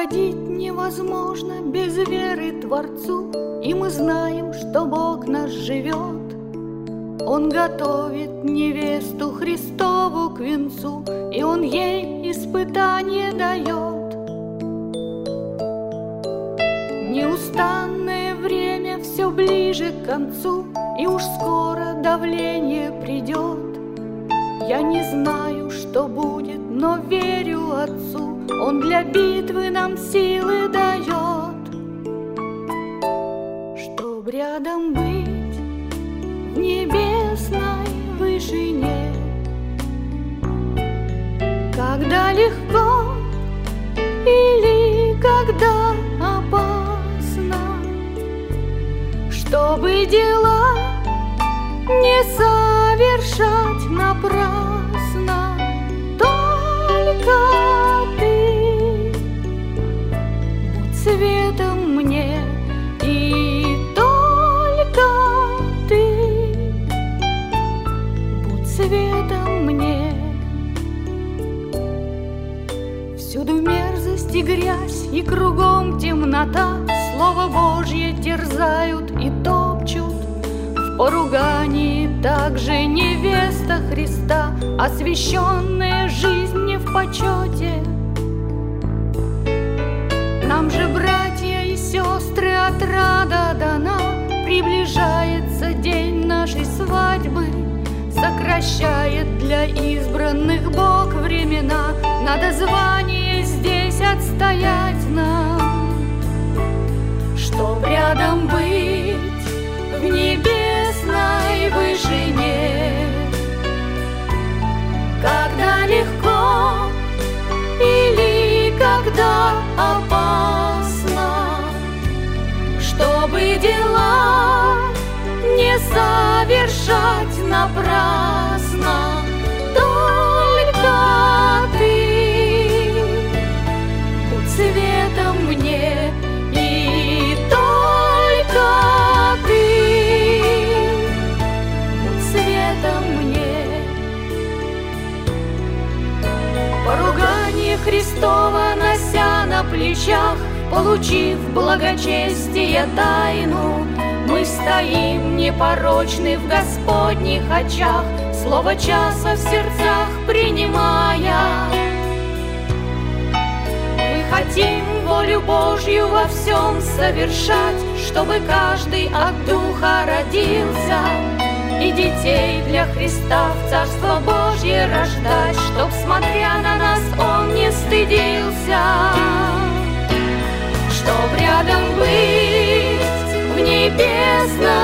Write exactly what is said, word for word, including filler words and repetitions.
Угодить невозможно без веры Творцу, и мы знаем, что Бог наш живет. Он готовит невесту Христову к венцу, и Он ей испытание дает. Неустанное время все ближе к концу, и уж скоро давление придет. Я не знаю, что будет, но верю Отцу, Он для битвы нам силы дает. Чтоб рядом быть в небесной вышине, когда легко или когда опасно, чтобы дела не совершать напрасно. Только ты будь светом мне, и только ты будь светом мне. Всюду мерзость и грязь, и кругом темнота, Слово Божье терзают и топчут. В поругании также невеста Христа, освященная жизнь не в почете. Нам же, братья и сестры, отрада дана, приближается день нашей свадьбы. Сокращает для избранных Бог времена, надо звание здесь отстоять нам. Чтоб рядом быть в небесной вышине, когда легко или когда опасно, чтобы дела не совершать напрасно. Только ты будь светом мне, и только ты будь светом мне. Поругание Христово нося на плечах, получив благочестие тайну, мы стоим непорочны в Господних очах, слово часа в сердцах принимая. Мы хотим волю Божью во всем совершать, чтобы каждый от Духа родился, и детей для Христа в Царство Божье рождать, чтоб, смотря на нас, Он не стыдился. Чтоб рядом быть в небесном